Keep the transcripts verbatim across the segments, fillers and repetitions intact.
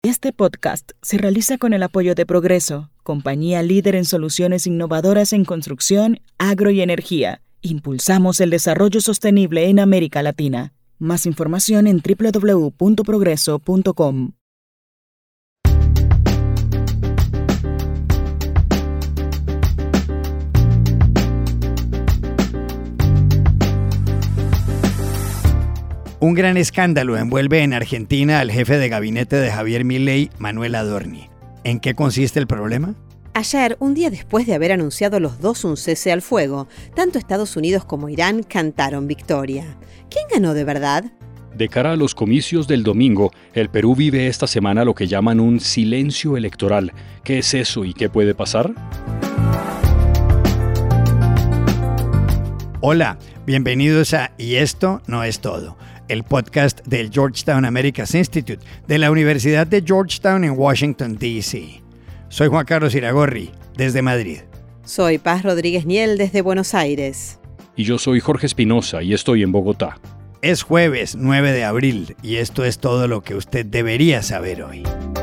Este podcast se realiza con el apoyo de Progreso, compañía líder en soluciones innovadoras en construcción, agro y energía. Impulsamos el desarrollo sostenible en América Latina. Más información en doble u doble u doble u punto progreso punto com. Un gran escándalo envuelve en Argentina al jefe de gabinete de Javier Milei, Manuel Adorni. ¿En qué consiste el problema? Ayer, un día después de haber anunciado los dos un cese al fuego, tanto Estados Unidos como Irán cantaron victoria. ¿Quién ganó de verdad? De cara a los comicios del domingo, el Perú vive esta semana lo que llaman un silencio electoral. ¿Qué es eso y qué puede pasar? Hola, bienvenidos a Y esto no es todo, el podcast del Georgetown Americas Institute de la Universidad de Georgetown en Washington, D C Soy Juan Carlos Iragorri, desde Madrid. Soy Paz Rodríguez Niel, desde Buenos Aires. Y yo soy Jorge Espinosa y estoy en Bogotá. Es jueves nueve de abril y esto es todo lo que usted debería saber hoy.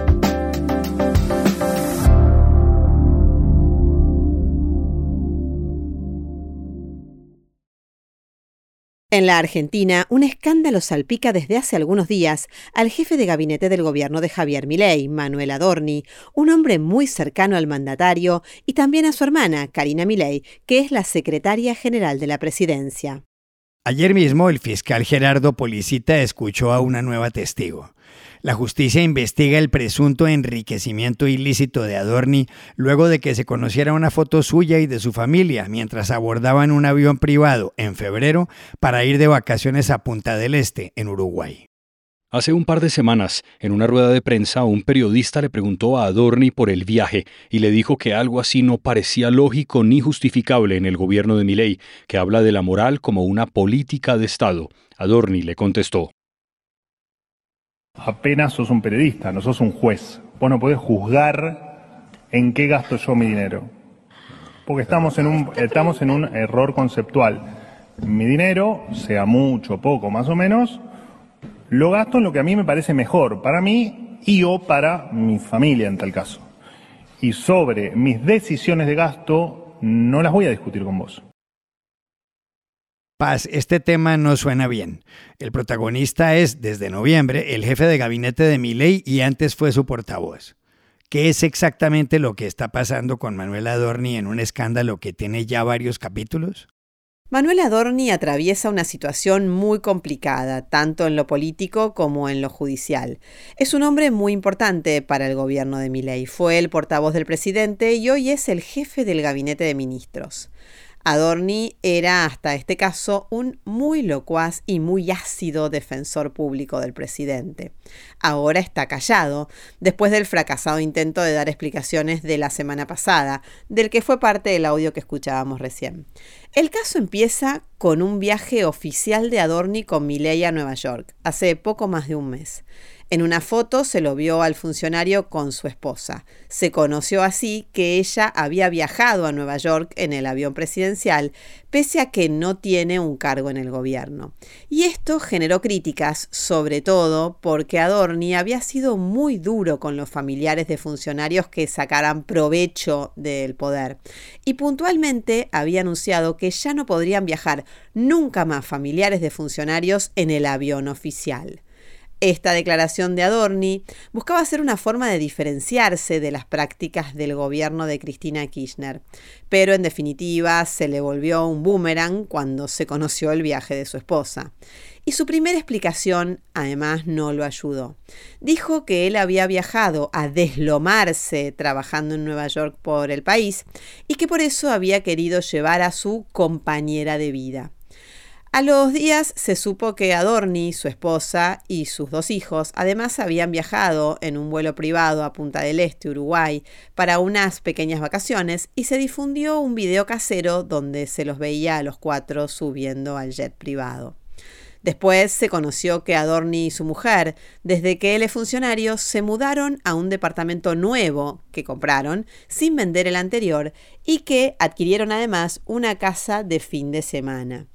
En la Argentina, un escándalo salpica desde hace algunos días al jefe de gabinete del gobierno de Javier Milei, Manuel Adorni, un hombre muy cercano al mandatario, y también a su hermana, Karina Milei, que es la secretaria general de la presidencia. Ayer mismo, el fiscal Gerardo Policita escuchó a una nueva testigo. La justicia investiga el presunto enriquecimiento ilícito de Adorni luego de que se conociera una foto suya y de su familia mientras abordaban un avión privado en febrero para ir de vacaciones a Punta del Este, en Uruguay. Hace un par de semanas, en una rueda de prensa, un periodista le preguntó a Adorni por el viaje y le dijo que algo así no parecía lógico ni justificable en el gobierno de Milei, que habla de la moral como una política de Estado. Adorni le contestó: apenas sos un periodista, no sos un juez. Vos no podés juzgar en qué gasto yo mi dinero. Porque estamos en un, estamos en un error conceptual. Mi dinero, sea mucho, poco, más o menos, lo gasto en lo que a mí me parece mejor para mí y o para mi familia en tal caso. Y sobre mis decisiones de gasto no las voy a discutir con vos. Paz, este tema no suena bien. El protagonista es, desde noviembre, el jefe de gabinete de Milei y antes fue su portavoz. ¿Qué es exactamente lo que está pasando con Manuel Adorni en un escándalo que tiene ya varios capítulos? Manuel Adorni atraviesa una situación muy complicada, tanto en lo político como en lo judicial. Es un hombre muy importante para el gobierno de Milei. Fue el portavoz del presidente y hoy es el jefe del gabinete de ministros. Adorni era, hasta este caso, un muy locuaz y muy ácido defensor público del presidente. Ahora está callado, después del fracasado intento de dar explicaciones de la semana pasada, del que fue parte del audio que escuchábamos recién. El caso empieza con un viaje oficial de Adorni con Milei a Nueva York, hace poco más de un mes. En una foto se lo vio al funcionario con su esposa. Se conoció así que ella había viajado a Nueva York en el avión presidencial, pese a que no tiene un cargo en el gobierno. Y esto generó críticas, sobre todo porque Adorni había sido muy duro con los familiares de funcionarios que sacaran provecho del poder. Y puntualmente había anunciado que ya no podrían viajar nunca más familiares de funcionarios en el avión oficial. Esta declaración de Adorni buscaba ser una forma de diferenciarse de las prácticas del gobierno de Cristina Kirchner, pero en definitiva se le volvió un boomerang cuando se conoció el viaje de su esposa. Y su primera explicación, además, no lo ayudó. Dijo que él había viajado a deslomarse trabajando en Nueva York por el país y que por eso había querido llevar a su compañera de vida. A los días se supo que Adorni, su esposa y sus dos hijos, además habían viajado en un vuelo privado a Punta del Este, Uruguay, para unas pequeñas vacaciones y se difundió un video casero donde se los veía a los cuatro subiendo al jet privado. Después se conoció que Adorni y su mujer, desde que él es funcionario, se mudaron a un departamento nuevo que compraron sin vender el anterior y que adquirieron además una casa de fin de semana.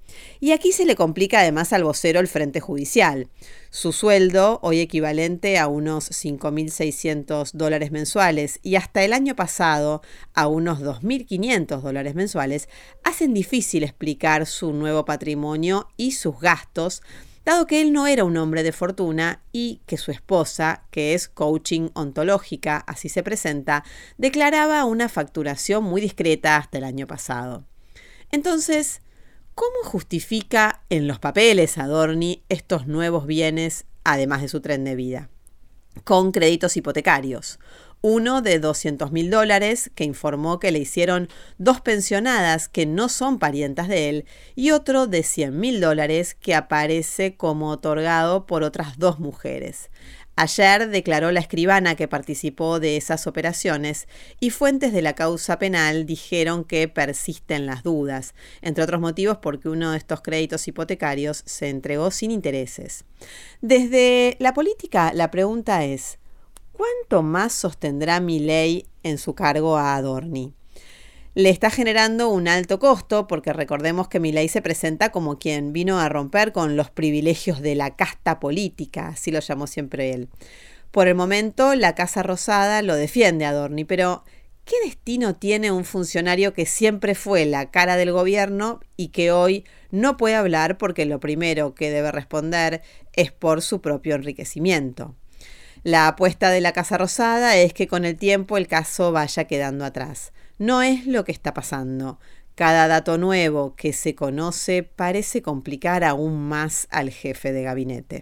Y aquí se le complica además al vocero el frente judicial. Su sueldo, hoy equivalente a unos cinco mil seiscientos dólares mensuales y hasta el año pasado a unos dos mil quinientos dólares mensuales, hacen difícil explicar su nuevo patrimonio y sus gastos, dado que él no era un hombre de fortuna y que su esposa, que es coaching ontológica, así se presenta, declaraba una facturación muy discreta hasta el año pasado. Entonces, ¿cómo justifica en los papeles Adorni estos nuevos bienes, además de su tren de vida? Con créditos hipotecarios. Uno de doscientos mil dólares, que informó que le hicieron dos pensionadas que no son parientas de él, y otro de cien mil dólares, que aparece como otorgado por otras dos mujeres. Ayer declaró la escribana que participó de esas operaciones y fuentes de la causa penal dijeron que persisten las dudas, entre otros motivos porque uno de estos créditos hipotecarios se entregó sin intereses. Desde la política, la pregunta es, ¿cuánto más sostendrá Milei en su cargo a Adorni? Le está generando un alto costo porque recordemos que Milei se presenta como quien vino a romper con los privilegios de la casta política, así lo llamó siempre él. Por el momento, la Casa Rosada lo defiende a Adorni, pero ¿qué destino tiene un funcionario que siempre fue la cara del gobierno y que hoy no puede hablar porque lo primero que debe responder es por su propio enriquecimiento? La apuesta de la Casa Rosada es que con el tiempo el caso vaya quedando atrás. No es lo que está pasando. Cada dato nuevo que se conoce parece complicar aún más al jefe de gabinete.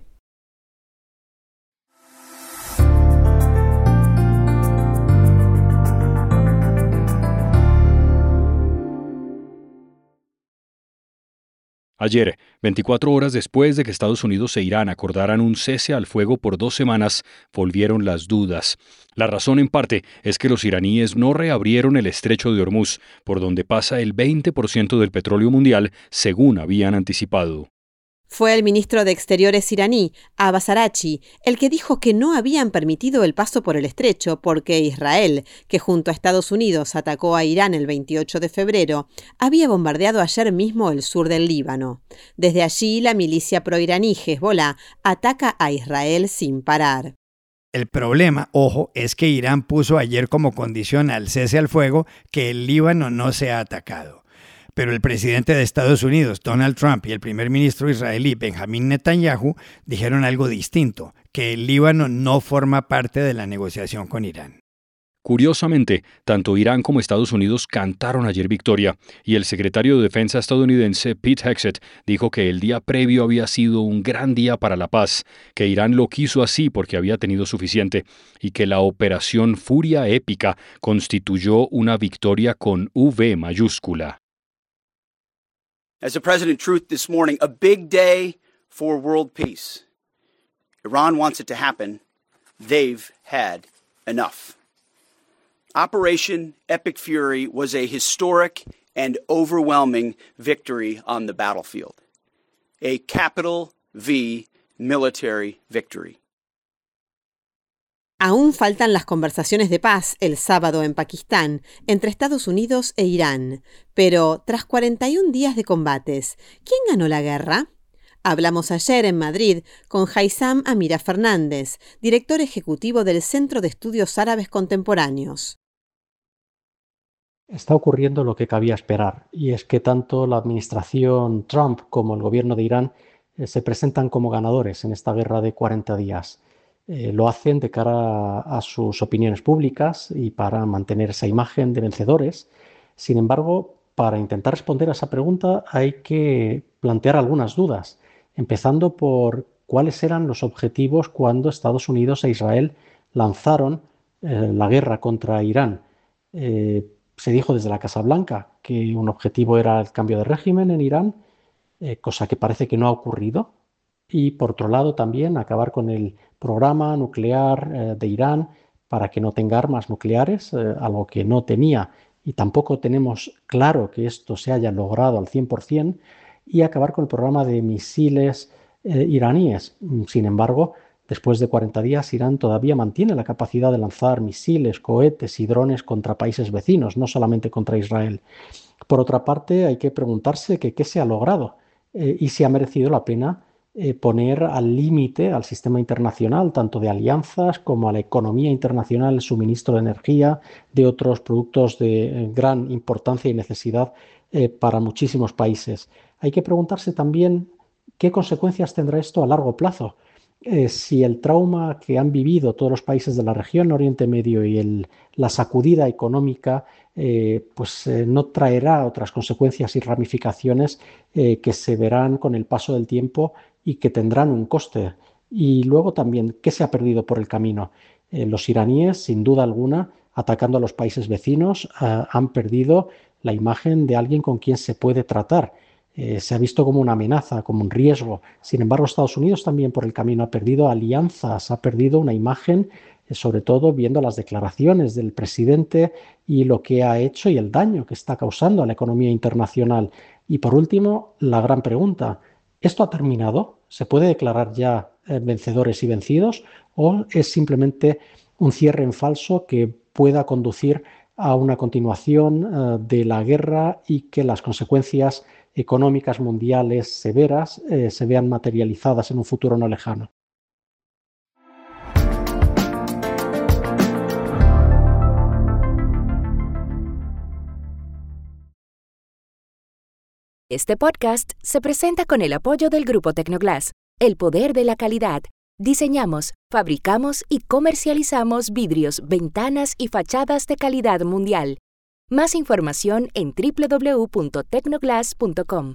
Ayer, veinticuatro horas después de que Estados Unidos e Irán acordaran un cese al fuego por dos semanas, volvieron las dudas. La razón, en parte, es que los iraníes no reabrieron el estrecho de Hormuz, por donde pasa el veinte por ciento del petróleo mundial, según habían anticipado. Fue el ministro de Exteriores iraní, Abbas Araghchi, el que dijo que no habían permitido el paso por el estrecho porque Israel, que junto a Estados Unidos atacó a Irán el veintiocho de febrero, había bombardeado ayer mismo el sur del Líbano. Desde allí, la milicia proiraní Hezbollah ataca a Israel sin parar. El problema, ojo, es que Irán puso ayer como condición al cese al fuego que el Líbano no sea atacado. Pero el presidente de Estados Unidos, Donald Trump, y el primer ministro israelí, Benjamin Netanyahu, dijeron algo distinto, que el Líbano no forma parte de la negociación con Irán. Curiosamente, tanto Irán como Estados Unidos cantaron ayer victoria, y el secretario de Defensa estadounidense Pete Hegseth dijo que el día previo había sido un gran día para la paz, que Irán lo quiso así porque había tenido suficiente, y que la operación Furia Épica constituyó una victoria con V mayúscula. As the President truth this morning, a big day for world peace. Iran wants it to happen. They've had enough. Operation Epic Fury was a historic and overwhelming victory on the battlefield. A capital V military victory. Aún faltan las conversaciones de paz el sábado en Pakistán entre Estados Unidos e Irán, pero tras cuarenta y un días de combates, ¿quién ganó la guerra? Hablamos ayer en Madrid con Haitham Amira Fernández, director ejecutivo del Centro de Estudios Árabes Contemporáneos. Está ocurriendo lo que cabía esperar, y es que tanto la administración Trump como el gobierno de Irán eh, se presentan como ganadores en esta guerra de cuarenta días. Eh, lo hacen de cara a, a sus opiniones públicas y para mantener esa imagen de vencedores. Sin embargo, para intentar responder a esa pregunta hay que plantear algunas dudas, empezando por cuáles eran los objetivos cuando Estados Unidos e Israel lanzaron eh, la guerra contra Irán. Eh, se dijo desde la Casa Blanca que un objetivo era el cambio de régimen en Irán, eh, cosa que parece que no ha ocurrido. Y por otro lado también acabar con el programa nuclear eh, de Irán para que no tenga armas nucleares, eh, algo que no tenía y tampoco tenemos claro que esto se haya logrado al cien por ciento, y acabar con el programa de misiles eh, iraníes. Sin embargo, después de cuarenta días, Irán todavía mantiene la capacidad de lanzar misiles, cohetes y drones contra países vecinos, no solamente contra Israel. Por otra parte, hay que preguntarse que qué se ha logrado. eh, y si ha merecido la pena eh, poner al límite al sistema internacional, tanto de alianzas como a la economía internacional, el suministro de energía, de otros productos de eh, gran importancia y necesidad eh, para muchísimos países. Hay que preguntarse también qué consecuencias tendrá esto a largo plazo. Eh, si el trauma que han vivido todos los países de la región Oriente Medio y el, la sacudida económica eh, pues eh, no traerá otras consecuencias y ramificaciones eh, que se verán con el paso del tiempo y que tendrán un coste. Y luego también, ¿qué se ha perdido por el camino? Eh, los iraníes, sin duda alguna, atacando a los países vecinos, eh, han perdido la imagen de alguien con quien se puede tratar. Eh, se ha visto como una amenaza, como un riesgo. Sin embargo, Estados Unidos también por el camino ha perdido alianzas, ha perdido una imagen, eh, sobre todo viendo las declaraciones del presidente y lo que ha hecho y el daño que está causando a la economía internacional. Y por último, la gran pregunta, ¿esto ha terminado? ¿Se puede declarar ya eh, vencedores y vencidos? ¿O es simplemente un cierre en falso que pueda conducir a una continuación eh, de la guerra y que las consecuencias económicas mundiales severas eh, se vean materializadas en un futuro no lejano? Este podcast se presenta con el apoyo del Grupo Tecnoglass, el poder de la calidad. Diseñamos, fabricamos y comercializamos vidrios, ventanas y fachadas de calidad mundial. Más información en doble u doble u doble u punto tecnoglass punto com.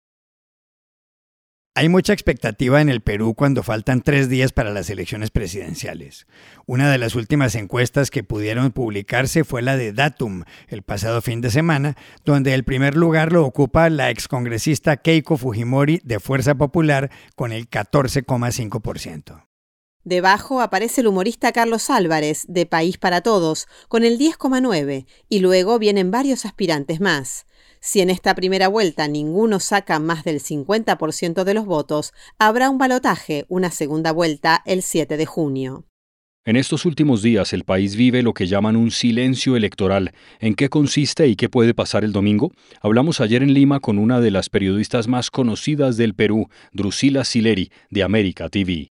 Hay mucha expectativa en el Perú cuando faltan tres días para las elecciones presidenciales. Una de las últimas encuestas que pudieron publicarse fue la de Datum, el pasado fin de semana, donde el primer lugar lo ocupa la excongresista Keiko Fujimori de Fuerza Popular con el catorce coma cinco por ciento. Debajo aparece el humorista Carlos Álvarez, de País para Todos, con el diez coma nueve, y luego vienen varios aspirantes más. Si en esta primera vuelta ninguno saca más del cincuenta por ciento de los votos, habrá un balotaje, una segunda vuelta, el siete de junio. En estos últimos días el país vive lo que llaman un silencio electoral. ¿En qué consiste y qué puede pasar el domingo? Hablamos ayer en Lima con una de las periodistas más conocidas del Perú, Drusila Sileri, de América T V.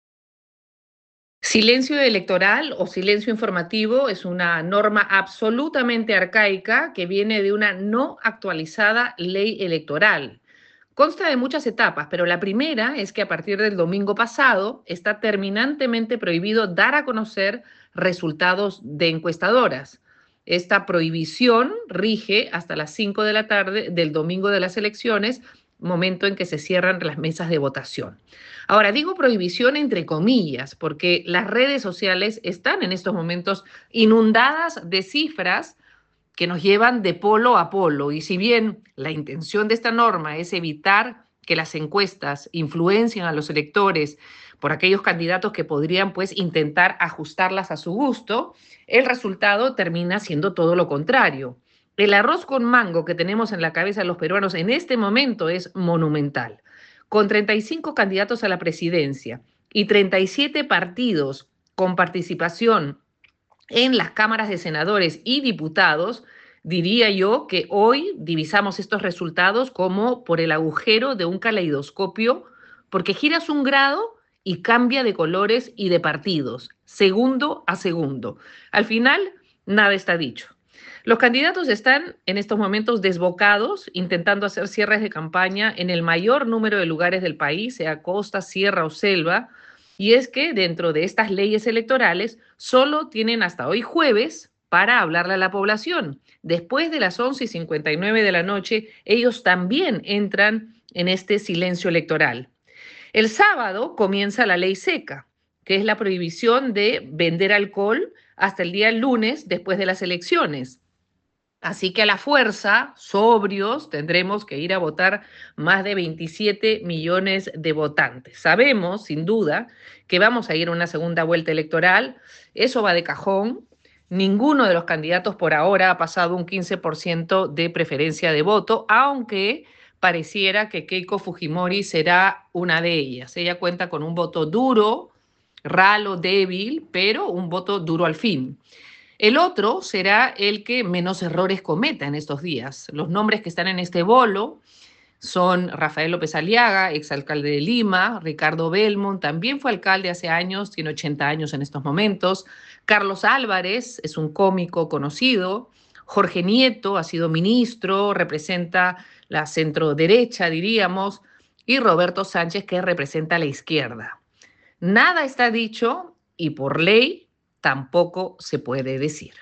Silencio electoral o silencio informativo es una norma absolutamente arcaica que viene de una no actualizada ley electoral. Consta de muchas etapas, pero la primera es que a partir del domingo pasado está terminantemente prohibido dar a conocer resultados de encuestadoras. Esta prohibición rige hasta las cinco de la tarde del domingo de las elecciones, momento en que se cierran las mesas de votación. Ahora, digo prohibición entre comillas, porque las redes sociales están en estos momentos inundadas de cifras que nos llevan de polo a polo. Y si bien la intención de esta norma es evitar que las encuestas influencien a los electores por aquellos candidatos que podrían pues intentar ajustarlas a su gusto, el resultado termina siendo todo lo contrario. El arroz con mango que tenemos en la cabeza de los peruanos en este momento es monumental. Con treinta y cinco candidatos a la presidencia y treinta y siete partidos con participación en las cámaras de senadores y diputados, diría yo que hoy divisamos estos resultados como por el agujero de un caleidoscopio, porque giras un grado y cambia de colores y de partidos, segundo a segundo. Al final, nada está dicho. Los candidatos están en estos momentos desbocados, intentando hacer cierres de campaña en el mayor número de lugares del país, sea costa, sierra o selva, y es que dentro de estas leyes electorales solo tienen hasta hoy jueves para hablarle a la población. Después de las once y cincuenta y nueve de la noche, ellos también entran en este silencio electoral. El sábado comienza la ley seca, que es la prohibición de vender alcohol hasta el día lunes después de las elecciones. Así que a la fuerza, sobrios, tendremos que ir a votar más de veintisiete millones de votantes. Sabemos, sin duda, que vamos a ir a una segunda vuelta electoral. Eso va de cajón. Ninguno de los candidatos por ahora ha pasado un quince por ciento de preferencia de voto, aunque pareciera que Keiko Fujimori será una de ellas. Ella cuenta con un voto duro, ralo, débil, pero un voto duro al fin. El otro será el que menos errores cometa en estos días. Los nombres que están en este bolo Son Rafael López Aliaga, exalcalde de Lima; Ricardo Belmont, también fue alcalde hace años, tiene ochenta años en estos momentos; Carlos Álvarez, es un cómico conocido; Jorge Nieto, ha sido ministro, representa la centroderecha, diríamos; y Roberto Sánchez, que representa la izquierda. Nada está dicho y por ley tampoco se puede decir.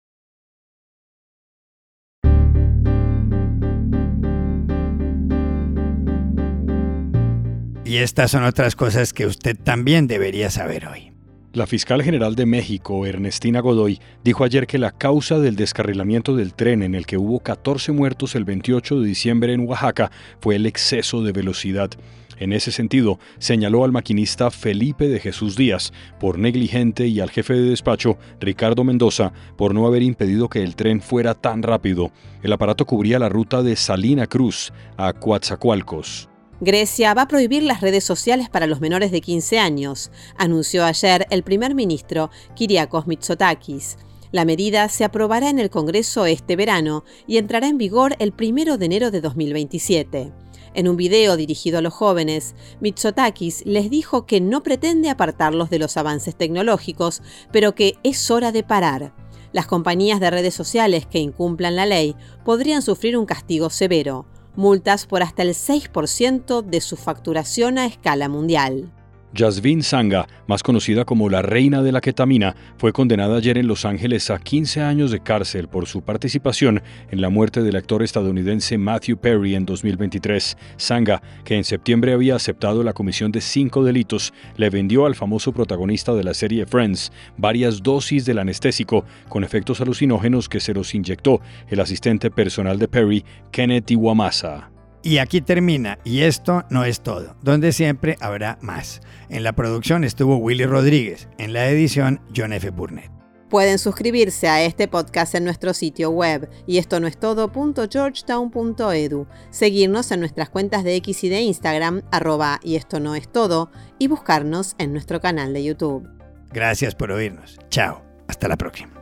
Y estas son otras cosas que usted también debería saber hoy. La fiscal general de México, Ernestina Godoy, dijo ayer que la causa del descarrilamiento del tren en el que hubo catorce muertos el veintiocho de diciembre en Oaxaca fue el exceso de velocidad. En ese sentido, señaló al maquinista Felipe de Jesús Díaz por negligente y al jefe de despacho, Ricardo Mendoza, por no haber impedido que el tren fuera tan rápido. El aparato cubría la ruta de Salina Cruz a Coatzacoalcos. Grecia va a prohibir las redes sociales para los menores de quince años, anunció ayer el primer ministro Kyriakos Mitsotakis. La medida se aprobará en el Congreso este verano y entrará en vigor el primero de enero de dos mil veintisiete. En un video dirigido a los jóvenes, Mitsotakis les dijo que no pretende apartarlos de los avances tecnológicos, pero que es hora de parar. Las compañías de redes sociales que incumplan la ley podrían sufrir un castigo severo, multas por hasta el seis por ciento de su facturación a escala mundial. Yasvin Sangha, más conocida como la reina de la ketamina, fue condenada ayer en Los Ángeles a quince años de cárcel por su participación en la muerte del actor estadounidense Matthew Perry en dos mil veintitrés. Sangha, que en septiembre había aceptado la comisión de cinco delitos, le vendió al famoso protagonista de la serie Friends varias dosis del anestésico con efectos alucinógenos que se los inyectó el asistente personal de Perry, Kenneth Iwamasa. Y aquí termina, y esto no es todo, donde siempre habrá más. En la producción estuvo Willy Rodríguez, en la edición John F. Burnett. Pueden suscribirse a este podcast en nuestro sitio web y esto no es todo punto georgetown punto edu, seguirnos en nuestras cuentas de X y de Instagram, arroba y esto no es todo, y buscarnos en nuestro canal de YouTube. Gracias por oírnos. Chao. Hasta la próxima.